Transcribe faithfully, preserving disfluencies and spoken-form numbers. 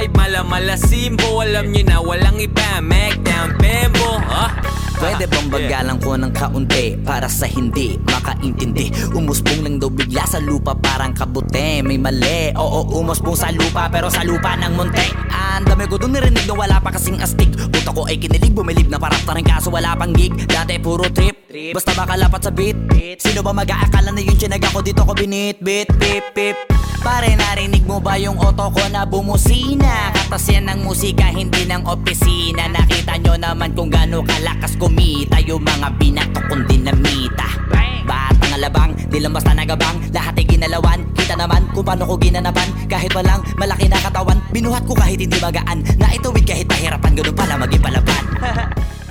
vibe, malamalasimbo. Alam nyo na walang iba, Mac down, Bembo. Ah, Pwede bang bagalan ko ng kaunti para sa hindi makaintindi? Umusbong lang daw bigla sa lupa parang kabute. May mali, oo umusbong sa lupa pero sa lupa ng munti. Ang dami ko dun narinig na wala pa kasing astig. Buta ko ay kinilig, bumilib na parap na rin kaso wala pang gig. Dati puro trip, basta makalapat sa beat. Sino ba mag-aakala na yung tinaga ko dito ko binit? Bit, pip, pip. Pare narinig mo ba yung auto ko na bumusina? Katas yan ng musika, hindi ng opisina. Nakita nyo naman kung gaano kalakas kumita yung mga binato kong dinamita. Batang alabang, di lang basta nagabang. Lahat ay ginalawan, kita naman kung paano ko ginanapan. Kahit walang malaki na katawan, binuhat ko kahit hindi magaan. Naituwid kahit pahirapan, ganun pala maging palaban.